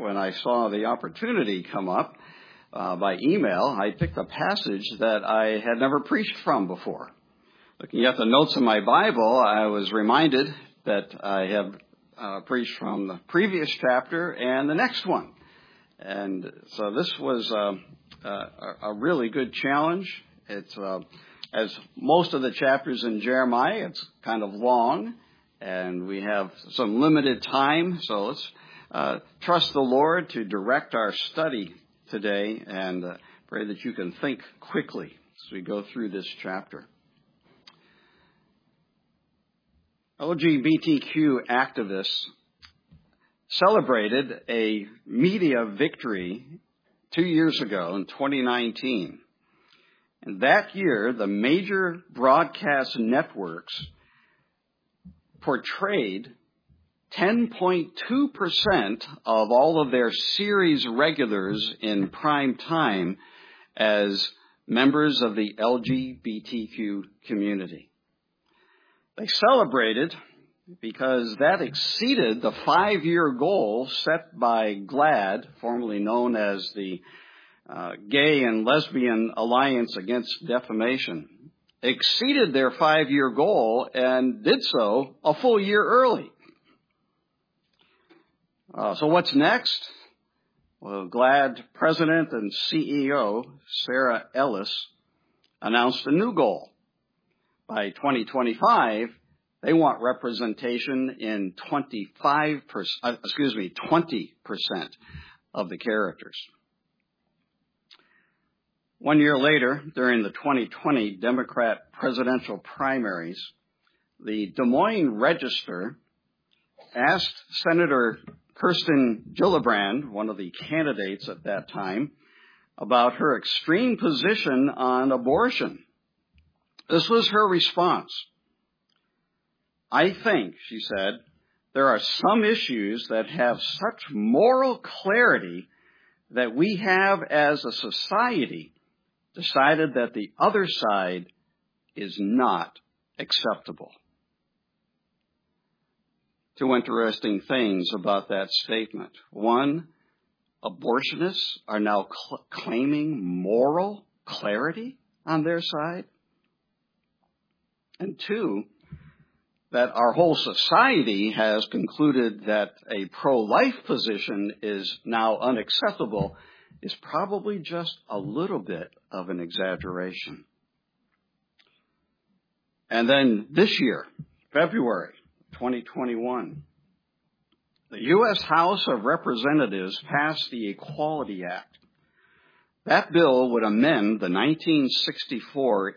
when I saw the opportunity come up by email. I picked a passage that I had never preached from before. Looking at the notes in my Bible, I was reminded that I have preached from the previous chapter and the next one. And so this was a really good challenge. It's as most of the chapters in Jeremiah, it's kind of long, and we have some limited time. So let's trust the Lord to direct our study today, and pray that you can think quickly as we go through this chapter. LGBTQ activists celebrated a media victory 2 years ago in 2019. And that year, the major broadcast networks portrayed 10.2% of all of their series regulars in prime time as members of the LGBTQ community. They celebrated because that exceeded the 5-year goal set by GLAAD, formerly known as the Gay and Lesbian Alliance Against Defamation, exceeded their 5-year goal and did so a full year early. So what's next? Well, GLAAD President and CEO Sarah Ellis announced a new goal. By 2025, they want representation in 20% of the characters. 1 year later, during the 2020 Democrat presidential primaries, the Des Moines Register asked Senator Kirsten Gillibrand, one of the candidates at that time, about her extreme position on abortion. This was her response. I think, she said, there are some issues that have such moral clarity that we have as a society decided that the other side is not acceptable. Two interesting things about that statement. One, abortionists are now claiming moral clarity on their side. And two, that our whole society has concluded that a pro-life position is now unacceptable is probably just a little bit of an exaggeration. And then this year, February 2021, the U.S. House of Representatives passed the Equality Act. That bill would amend the 1964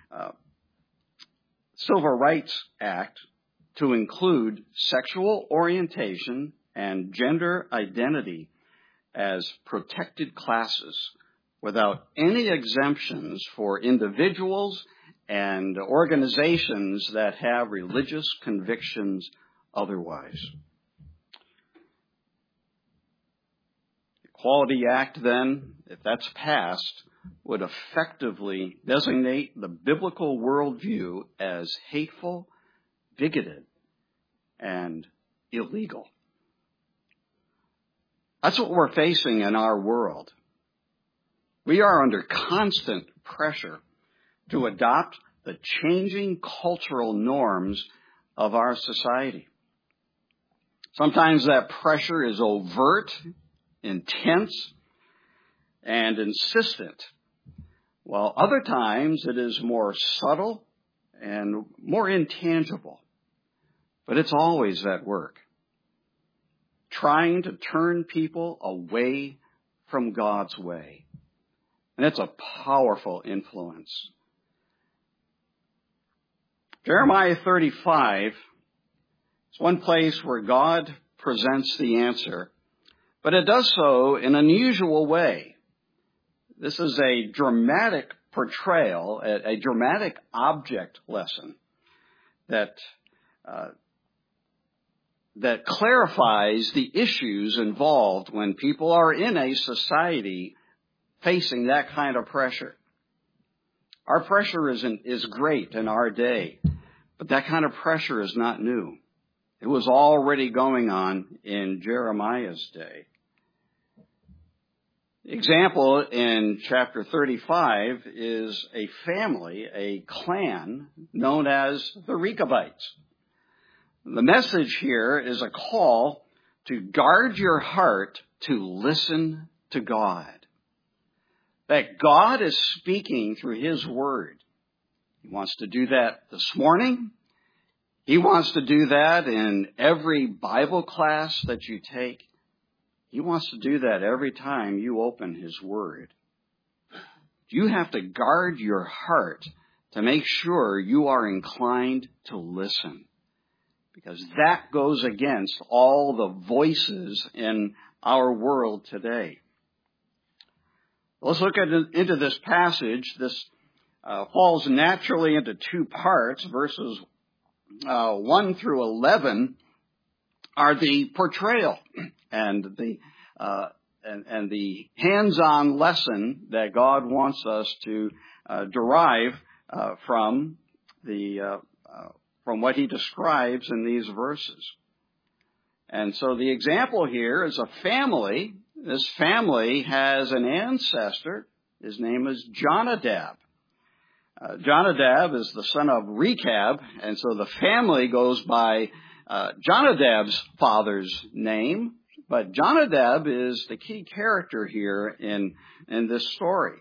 Civil Rights Act to include sexual orientation and gender identity as protected classes without any exemptions for individuals and organizations that have religious convictions otherwise. The Equality Act, then, if that's passed, would effectively designate the biblical worldview as hateful, bigoted, and illegal. That's what we're facing in our world. We are under constant pressure to adopt the changing cultural norms of our society. Sometimes that pressure is overt, intense, and insistent, while other times it is more subtle and more intangible. But it's always at work, trying to turn people away from God's way. And it's a powerful influence. Jeremiah 35 is one place where God presents the answer, but it does so in an unusual way. This is a dramatic portrayal, a dramatic object lesson that clarifies the issues involved when people are in a society facing that kind of pressure. Our pressure is great in our day, but that kind of pressure is not new. It was already going on in Jeremiah's day. The example in chapter 35 is a family, a clan known as the Rechabites. The message here is a call to guard your heart to listen to God. That God is speaking through His Word. He wants to do that this morning. He wants to do that in every Bible class that you take. He wants to do that every time you open His Word. You have to guard your heart to make sure you are inclined to listen, because that goes against all the voices in our world today. Let's look into this passage. This falls naturally into two parts. Verses 1 through 11 are the portrayal and the hands-on lesson that God wants us to derive from what He describes in these verses. And so the example here is a family. This family has an ancestor. His name is Jonadab. Jonadab is the son of Rechab, and so the family goes by Jonadab's father's name. But Jonadab is the key character here in this story.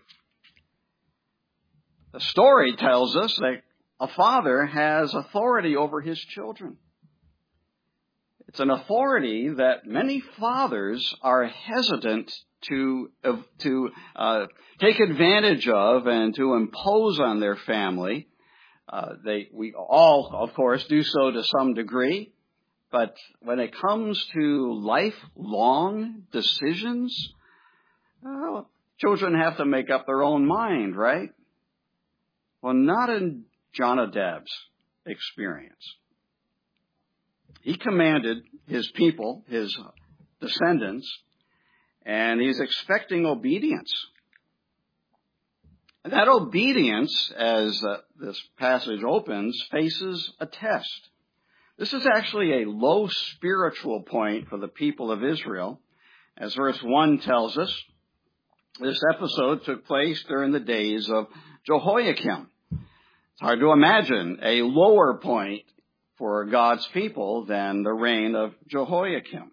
The story tells us that a father has authority over his children. It's an authority that many fathers are hesitant to take advantage of and to impose on their family. We all, of course, do so to some degree. But when it comes to lifelong decisions, children have to make up their own mind, right? Well, not in Jonadab's experience. He commanded his people, his descendants, and he's expecting obedience. And that obedience, as this passage opens, faces a test. This is actually a low spiritual point for the people of Israel. As verse 1 tells us, this episode took place during the days of Jehoiakim. It's hard to imagine a lower point for God's people than the reign of Jehoiakim.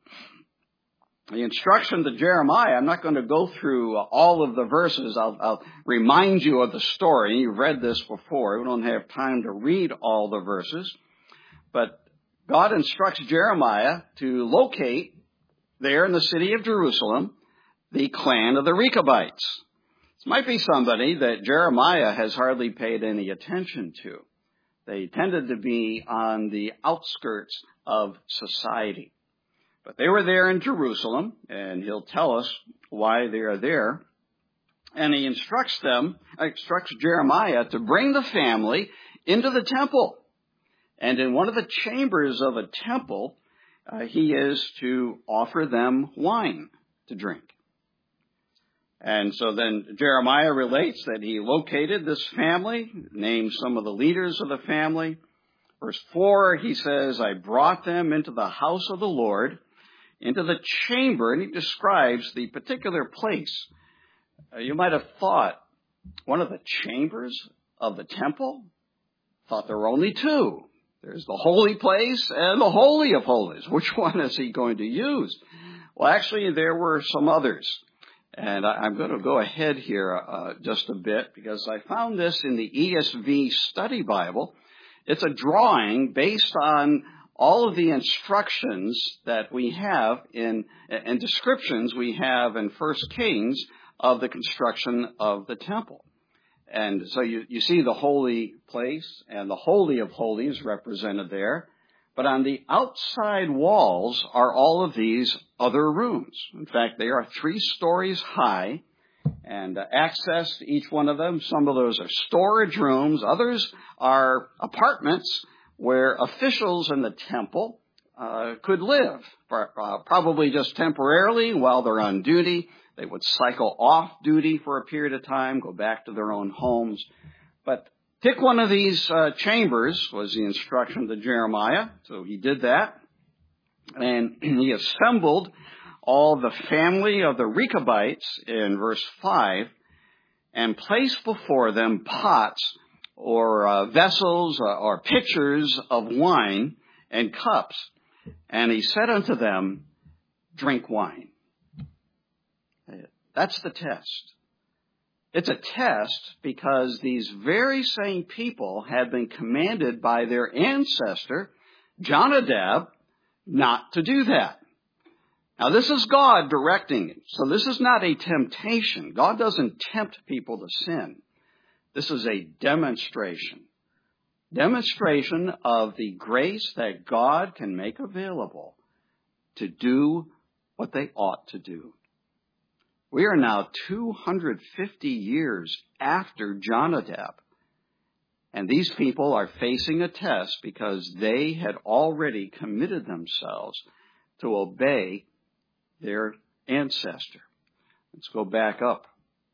The instruction to Jeremiah, I'm not going to go through all of the verses. I'll remind you of the story. You've read this before. We don't have time to read all the verses. But God instructs Jeremiah to locate there in the city of Jerusalem the clan of the Rechabites. This might be somebody that Jeremiah has hardly paid any attention to. They tended to be on the outskirts of society. But they were there in Jerusalem, and he'll tell us why they are there. And he instructs Jeremiah to bring the family into the temple. And in one of the chambers of a temple, he is to offer them wine to drink. And so then Jeremiah relates that he located this family, named some of the leaders of the family. Verse 4, he says, I brought them into the house of the Lord, into the chamber, and he describes the particular place. You might have thought, one of the chambers of the temple? Thought there were only two. There's the holy place and the Holy of Holies. Which one is he going to use? Well, actually, there were some others. And I'm going to go ahead here just a bit, because I found this in the ESV Study Bible. It's a drawing based on all of the instructions that we have and descriptions we have in 1 Kings of the construction of the temple. And so you see the holy place and the Holy of Holies represented there. But on the outside walls are all of these other rooms. In fact, they are 3 stories high, and access to each one of them. Some of those are storage rooms. Others are apartments where officials in the temple could live, probably just temporarily while they're on duty. They would cycle off duty for a period of time, go back to their own homes. But pick one of these chambers was the instruction to Jeremiah. So he did that. And he assembled all the family of the Rechabites in verse 5 and placed before them pots or vessels or pitchers of wine and cups. And he said unto them, drink wine. That's the test. It's a test because these very same people had been commanded by their ancestor, Jonadab, not to do that. Now, this is God directing it. So this is not a temptation. God doesn't tempt people to sin. This is a demonstration. Demonstration of the grace that God can make available to do what they ought to do. We are now 250 years after Jonadab. And these people are facing a test because they had already committed themselves to obey their ancestor. Let's go back up.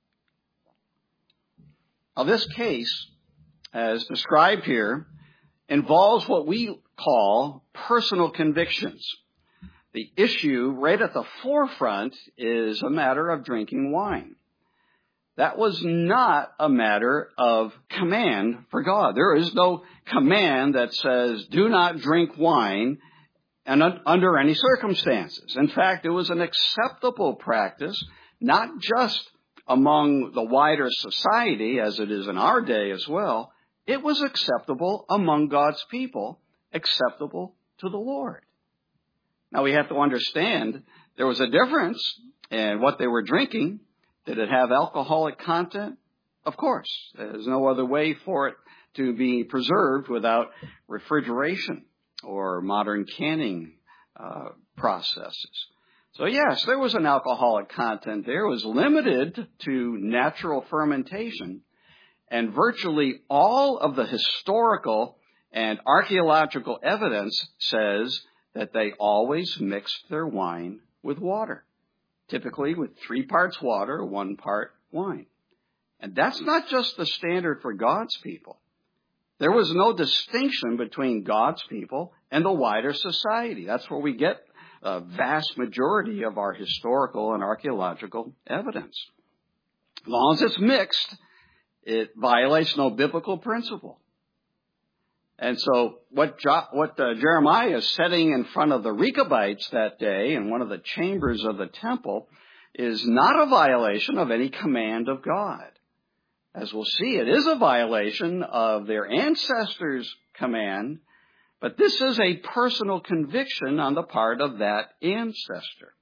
Now, this case, as described here, involves what we call personal convictions. The issue right at the forefront is a matter of drinking wine. That was not a matter of command for God. There is no command that says, do not drink wine and under any circumstances. In fact, it was an acceptable practice, not just among the wider society, as it is in our day as well. It was acceptable among God's people, acceptable to the Lord. Now, we have to understand there was a difference in what they were drinking. Did it have alcoholic content? Of course. There's no other way for it to be preserved without refrigeration or modern canning processes. So yes, there was an alcoholic content there. It was limited to natural fermentation. And virtually all of the historical and archaeological evidence says that they always mixed their wine with water, typically with 3 parts water, 1 part wine. And that's not just the standard for God's people. There was no distinction between God's people and the wider society. That's where we get a vast majority of our historical and archaeological evidence. As long as it's mixed, it violates no biblical principle. And so what Jeremiah is setting in front of the Rechabites that day in one of the chambers of the temple is not a violation of any command of God. As we'll see, it is a violation of their ancestors' command, but this is a personal conviction on the part of that ancestor.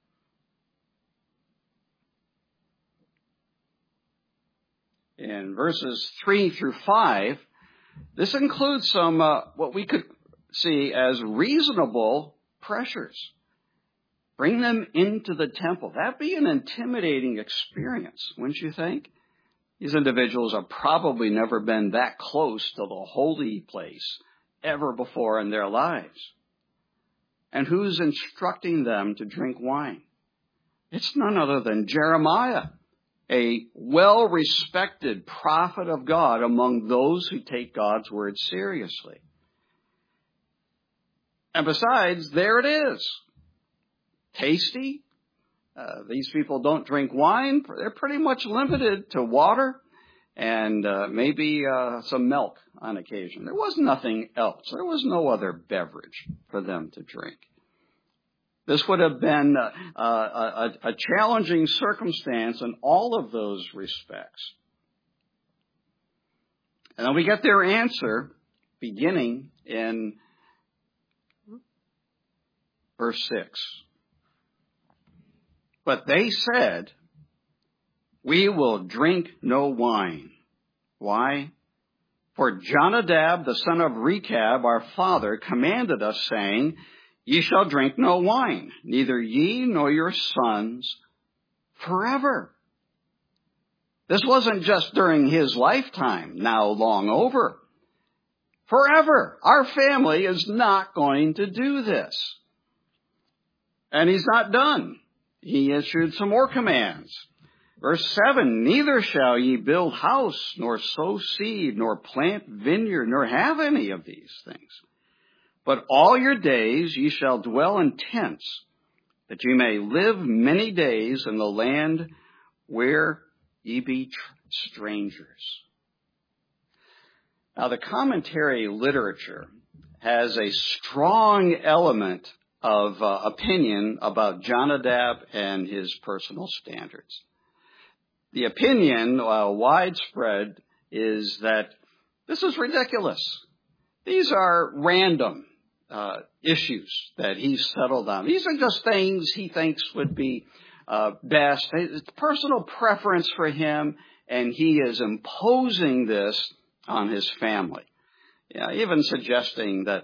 In verses 3 through 5, this includes some what we could see as reasonable pressures. Bring them into the temple. That'd be an intimidating experience, wouldn't you think? These individuals have probably never been that close to the holy place ever before in their lives. And who's instructing them to drink wine? It's none other than Jeremiah, a well-respected prophet of God among those who take God's word seriously. And besides, there it is. Tasty. These people don't drink wine. They're pretty much limited to water and maybe some milk on occasion. There was nothing else. There was no other beverage for them to drink. This would have been a challenging circumstance in all of those respects. And then we get their answer beginning in verse 6. But they said, we will drink no wine. Why? For Jonadab, the son of Rechab, our father, commanded us, saying, ye shall drink no wine, neither ye nor your sons, forever. This wasn't just during his lifetime, now long over. Forever. Our family is not going to do this. And he's not done. He issued some more commands. Verse 7, neither shall ye build house, nor sow seed, nor plant vineyard, nor have any of these things. But all your days ye shall dwell in tents, that ye may live many days in the land where ye be strangers. Now, the commentary literature has a strong element of opinion about Jonadab and his personal standards. The opinion, widespread, is that this is ridiculous. These are random issues that he's settled on. These are just things he thinks would be best. It's personal preference for him, and he is imposing this on his family. Even suggesting that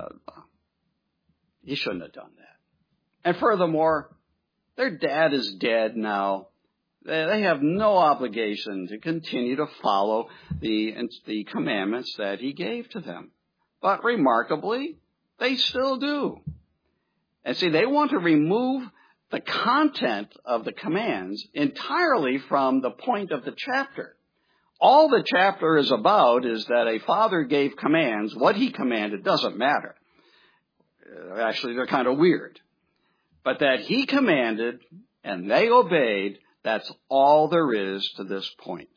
he shouldn't have done that. And furthermore, their dad is dead now. They have no obligation to continue to follow the commandments that he gave to them. But remarkably, they still do. And see, they want to remove the content of the commands entirely from the point of the chapter. All the chapter is about is that a father gave commands. What he commanded doesn't matter. Actually, they're kind of weird. But that he commanded and they obeyed, that's all there is to this point.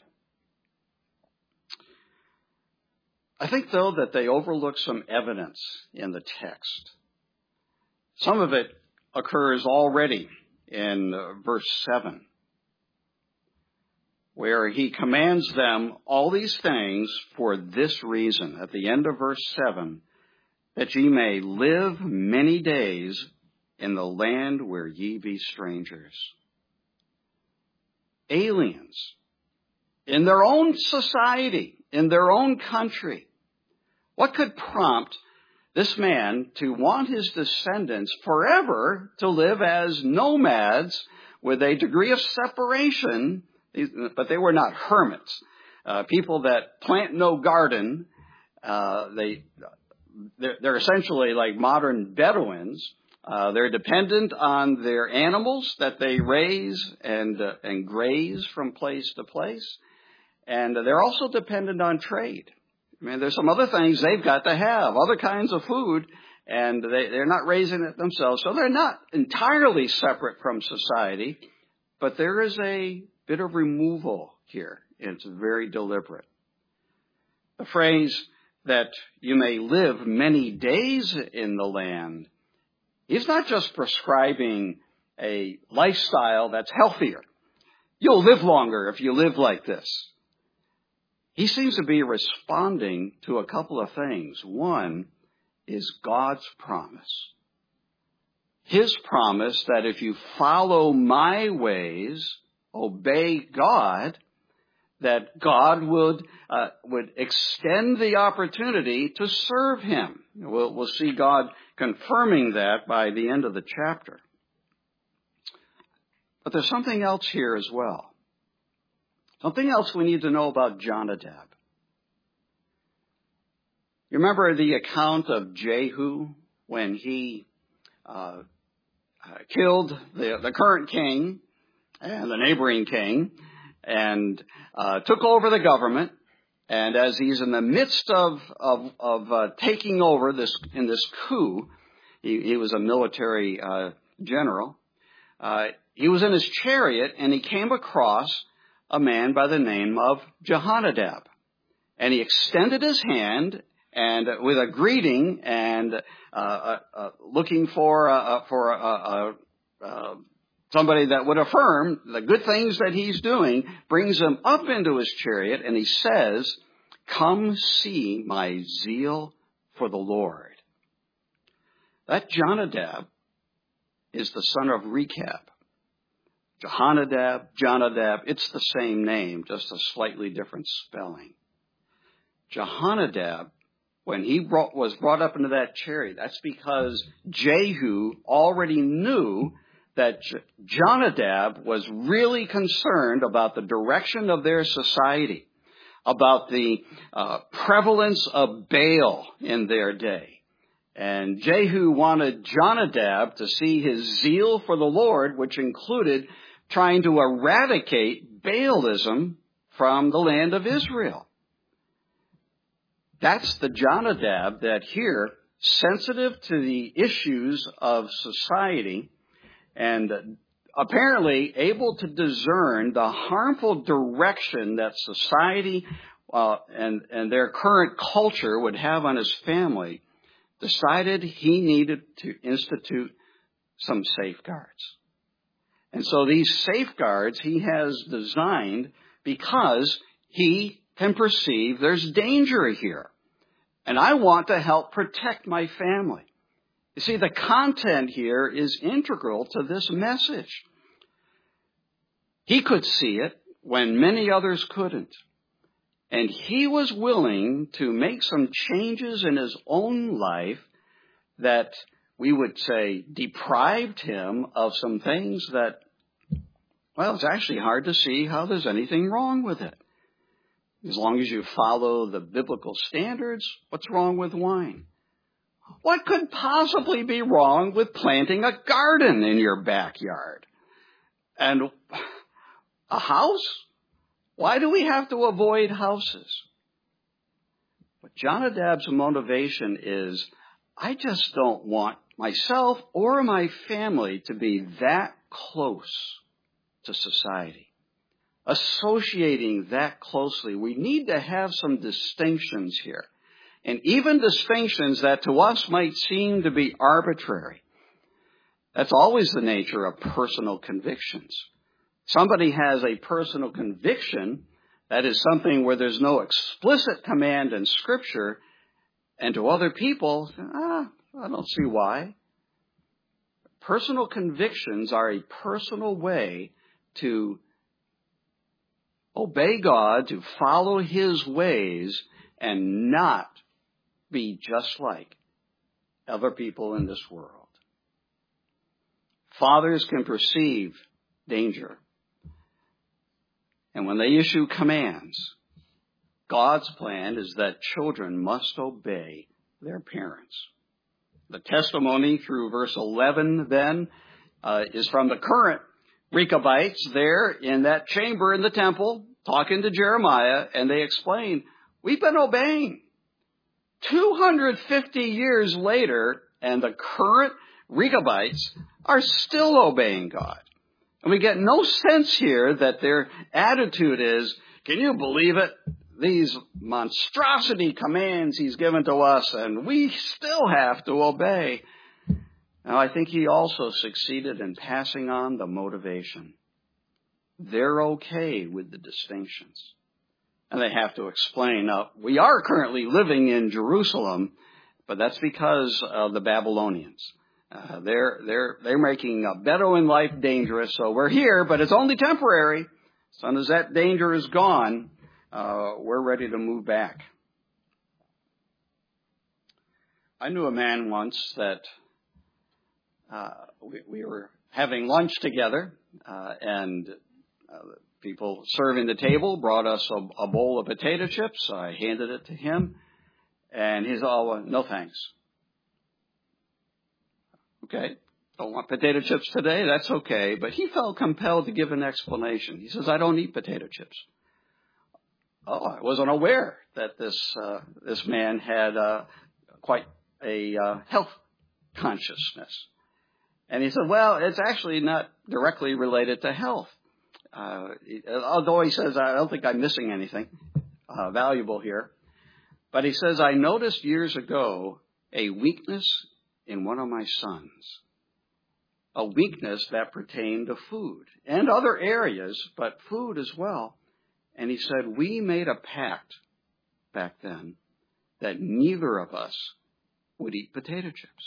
I think, though, that they overlook some evidence in the text. Some of it occurs already in verse 7, where he commands them all these things for this reason. At the end of verse 7, that ye may live many days in the land where ye be strangers. Aliens in their own society, in their own country. What could prompt this man to want his descendants forever to live as nomads with a degree of separation? But they were not hermits. People that plant no garden, they're essentially like modern Bedouins. They're dependent on their animals that they raise and graze from place to place. And they're also dependent on trade. I mean, there's some other things they've got to have, other kinds of food, and they're not raising it themselves. So they're not entirely separate from society, but there is a bit of removal here. It's very deliberate. The phrase that you may live many days in the land, he's not just prescribing a lifestyle that's healthier. You'll live longer if you live like this. He seems to be responding to a couple of things. One is God's promise. His promise that if you follow my ways, obey God, that God would extend the opportunity to serve him. We'll see God confirming that by the end of the chapter. But there's something else here as well. Something else we need to know about Jonadab. You remember the account of Jehu when he killed the current king and the neighboring king and took over the government. And as he's in the midst of taking over this coup, he was a military general. He was in his chariot and he came across a man by the name of Jehonadab. And he extended his hand and with a greeting and looking for somebody that would affirm the good things that he's doing, brings him up into his chariot and he says, "Come see my zeal for the Lord." That Jonadab is the son of Rechab. Jonadab, it's the same name, just a slightly different spelling. Jehonadab, when he was brought up into that chariot, that's because Jehu already knew that Jonadab was really concerned about the direction of their society, about the prevalence of Baal in their day. And Jehu wanted Jonadab to see his zeal for the Lord, which included trying to eradicate Baalism from the land of Israel. That's the Jonadab that here, sensitive to the issues of society, and apparently able to discern the harmful direction that society and their current culture would have on his family, decided he needed to institute some safeguards. And so these safeguards he has designed because he can perceive there's danger here. And I want to help protect my family. You see, the content here is integral to this message. He could see it when many others couldn't. And he was willing to make some changes in his own life that we would say deprived him of some things that, well, it's actually hard to see how there's anything wrong with it. As long as you follow the biblical standards, what's wrong with wine? What could possibly be wrong with planting a garden in your backyard? And a house? Why do we have to avoid houses? But Jonadab's motivation is, I just don't want myself or my family to be that close to society. Associating that closely, we need to have some distinctions here. And even distinctions that to us might seem to be arbitrary. That's always the nature of personal convictions. Somebody has a personal conviction, that is something where there's no explicit command in Scripture, and to other people, I don't see why. Personal convictions are a personal way to obey God, to follow His ways, and not be just like other people in this world. Fathers can perceive danger. And when they issue commands, God's plan is that children must obey their parents. The testimony through verse 11 then is from the current Rechabites there in that chamber in the temple talking to Jeremiah, and they explain, we've been obeying. 250 years later, and the current Rechabites are still obeying God. And we get no sense here that their attitude is, can you believe it? These monstrosity commands he's given to us, and we still have to obey. Now, I think he also succeeded in passing on the motivation. They're okay with the distinctions. And they have to explain, now, we are currently living in Jerusalem, but that's because of the Babylonians. They're making a Bedouin life dangerous, so we're here, but it's only temporary. As soon as that danger is gone, we're ready to move back. I knew a man once that we were having lunch together, and people serving the table brought us a bowl of potato chips. I handed it to him, and he said, oh, no thanks. Okay, don't want potato chips today, that's okay. But he felt compelled to give an explanation. He says, I don't eat potato chips. Oh, I wasn't aware that this man had quite a health consciousness. And he said, well, it's actually not directly related to health. Although he says, I don't think I'm missing anything valuable here. But he says, I noticed years ago a weakness in one of my sons. A weakness that pertained to food and other areas, but food as well. And he said, we made a pact back then that neither of us would eat potato chips.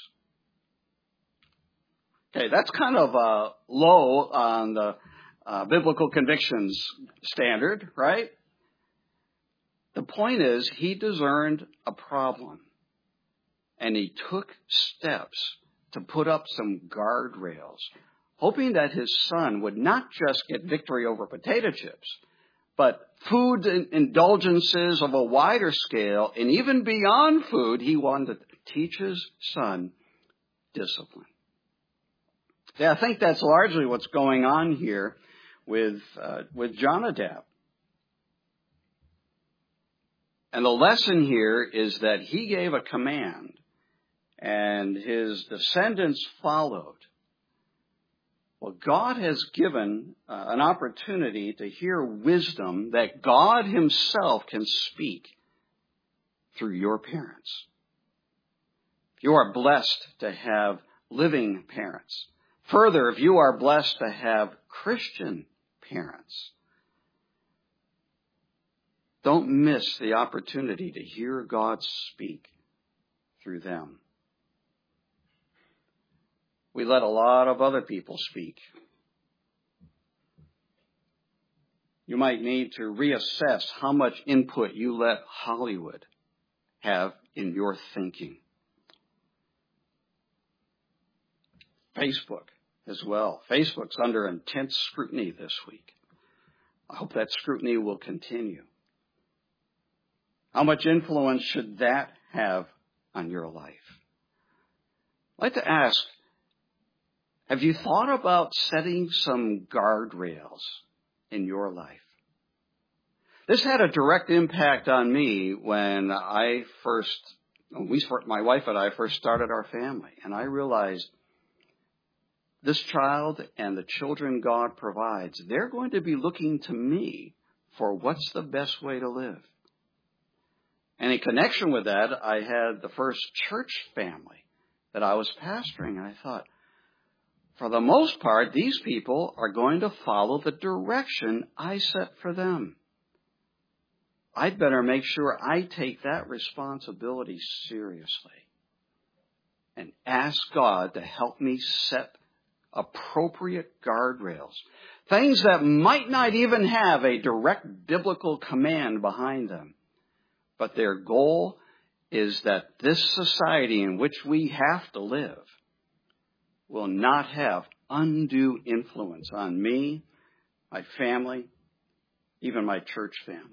Okay, that's kind of low on the biblical convictions standard, right? The point is, he discerned a problem, and he took steps to put up some guardrails, hoping that his son would not just get victory over potato chips, but food indulgences of a wider scale, and even beyond food, he wanted to teach his son discipline. Yeah, I think that's largely what's going on here with Jonadab. And the lesson here is that he gave a command, and his descendants followed. Well, God has given an opportunity to hear wisdom that God himself can speak through your parents. If you are blessed to have living parents, further, if you are blessed to have Christian parents, don't miss the opportunity to hear God speak through them. We let a lot of other people speak. You might need to reassess how much input you let Hollywood have in your thinking. Facebook as well. Facebook's under intense scrutiny this week. I hope that scrutiny will continue. How much influence should that have on your life? I'd like to ask, have you thought about setting some guardrails in your life? This had a direct impact on me when my wife and I first started our family, and I realized this child and the children God provides, they're going to be looking to me for what's the best way to live. And in connection with that, I had the first church family that I was pastoring, and I thought, for the most part, these people are going to follow the direction I set for them. I'd better make sure I take that responsibility seriously and ask God to help me set appropriate guardrails, things that might not even have a direct biblical command behind them, but their goal is that this society in which we have to live will not have undue influence on me, my family, even my church family.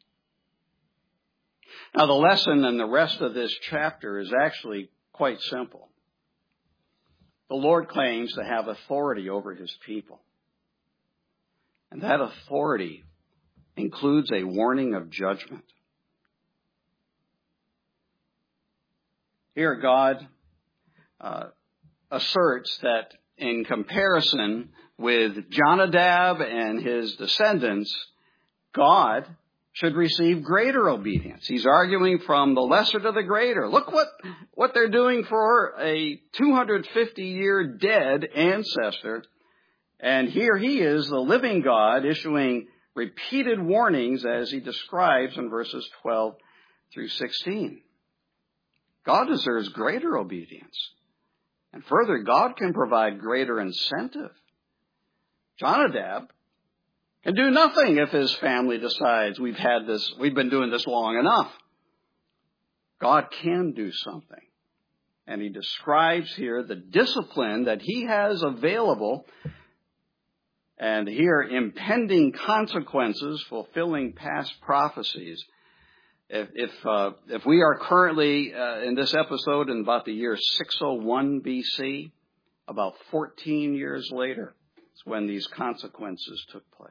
Now, the lesson in the rest of this chapter is actually quite simple. The Lord claims to have authority over his people. And that authority includes a warning of judgment. Here, God asserts that in comparison with Jonadab and his descendants, God should receive greater obedience. He's arguing from the lesser to the greater. Look what they're doing for a 250-year dead ancestor. And here he is, the living God, issuing repeated warnings as he describes in verses 12 through 16. God deserves greater obedience. And further, God can provide greater incentive. Jonadab can do nothing if his family decides we've been doing this long enough. God can do something. And he describes here the discipline that he has available, and here impending consequences fulfilling past prophecies. If we are currently in this episode in about the year 601 BC, about 14 years later, when these consequences took place.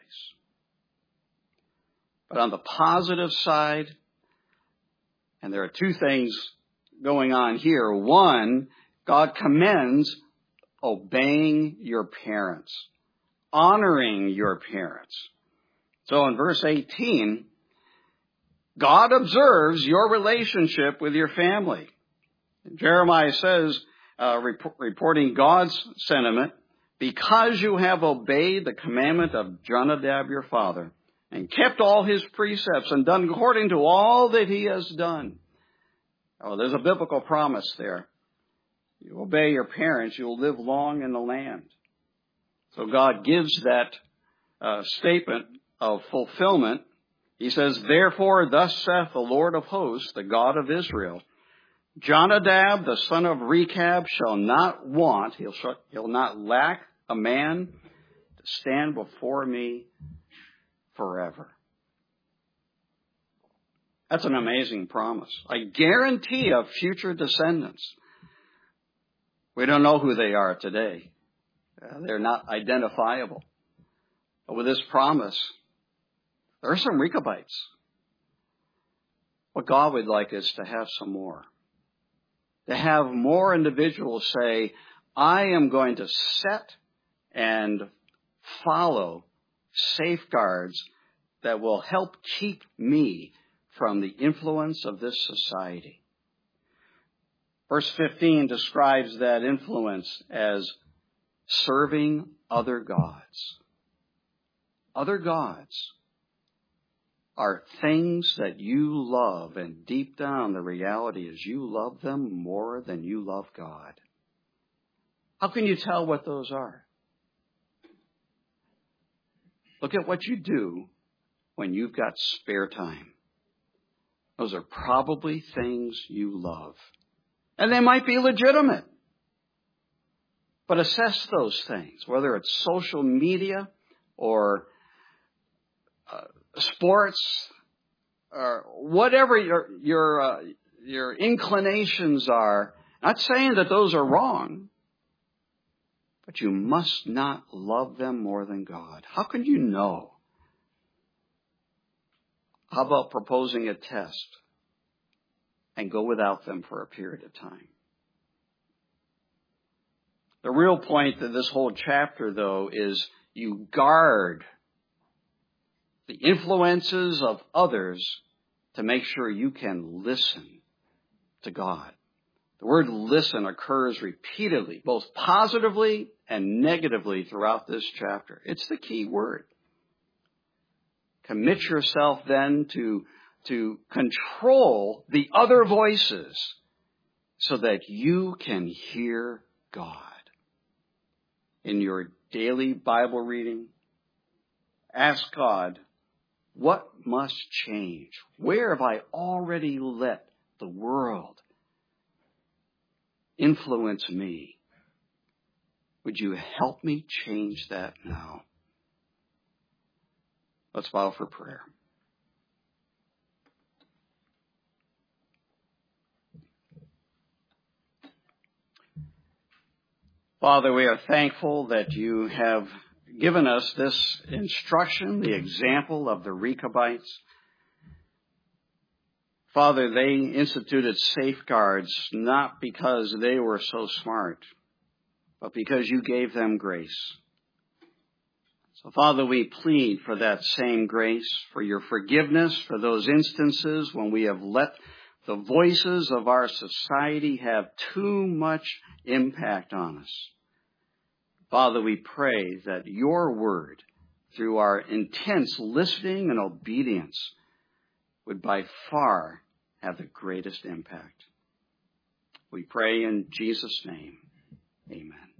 But on the positive side, and there are two things going on here. One, God commends obeying your parents, honoring your parents. So in verse 18, God observes your relationship with your family. Jeremiah says, reporting God's sentiment, because you have obeyed the commandment of Jonadab your father, and kept all his precepts, and done according to all that he has done. Oh, there's a biblical promise there. You obey your parents, you'll live long in the land. So God gives that statement of fulfillment. He says, therefore, thus saith the Lord of hosts, the God of Israel, Jonadab, the son of Rechab, shall not want, he'll not lack a man to stand before me forever. That's an amazing promise. A guarantee of future descendants. We don't know who they are today. They're not identifiable. But with this promise, there are some Rechabites. What God would like is to have some more. To have more individuals say, I am going to set and follow safeguards that will help keep me from the influence of this society. Verse 15 describes that influence as serving other gods. Other gods are things that you love, and deep down the reality is you love them more than you love God. How can you tell what those are? Look at what you do when you've got spare time. Those are probably things you love. And they might be legitimate. But assess those things, whether it's social media or sports or whatever your inclinations are. Not saying that those are wrong, but you must not love them more than God. How can you know? How about proposing a test and go without them for a period of time? The real point of this whole chapter, though, is you guard the influences of others to make sure you can listen to God. The word listen occurs repeatedly, both positively and negatively throughout this chapter. It's the key word. Commit yourself then to control the other voices so that you can hear God. In your daily Bible reading, ask God, what must change? Where have I already let the world influence me? Would you help me change that now? Let's bow for prayer. Father, we are thankful that you have given us this instruction, the example of the Rechabites. Father, they instituted safeguards not because they were so smart, but because you gave them grace. So, Father, we plead for that same grace, for your forgiveness, for those instances when we have let the voices of our society have too much impact on us. Father, we pray that your word, through our intense listening and obedience, would by far have the greatest impact. We pray in Jesus' name. Amen.